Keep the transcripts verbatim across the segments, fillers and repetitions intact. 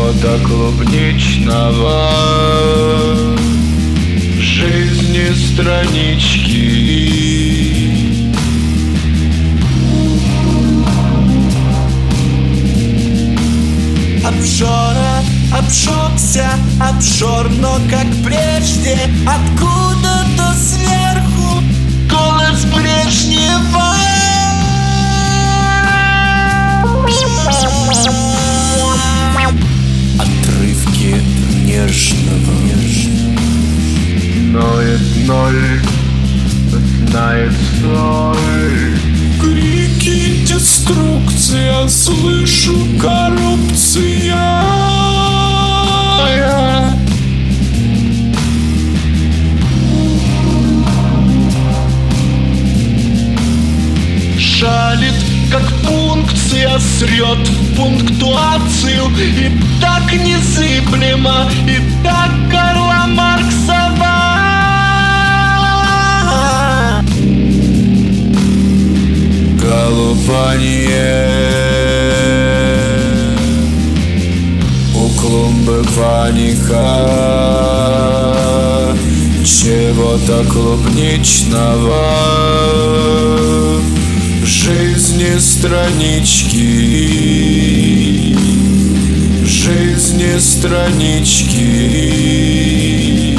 чего-то клубничного, жизни странички. Обжора, обжегся, обжор, но как прежде, откуда-то сверху голос Брежнева. Отрывки нежного, нежного. Ноет ноль, знает соль. Крики, деструкция, слышу коррупция. Жалит, как пункция, срет в пунктуацию. И так незыблемо, и так Карла Марксова. Колупание у клумбы паника, чего-то клубничного, жизни странички, жизни странички.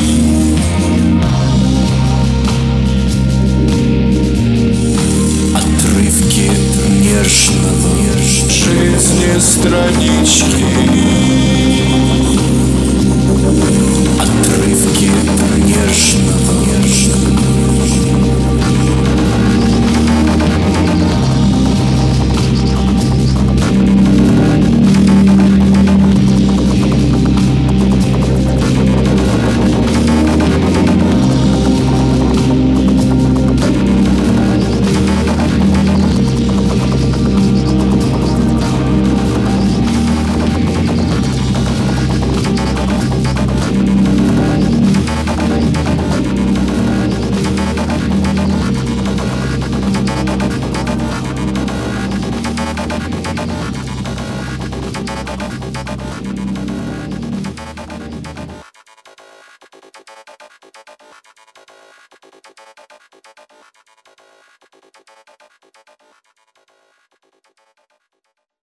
Нежного, жизни странички. Отрывки нежного, нежного.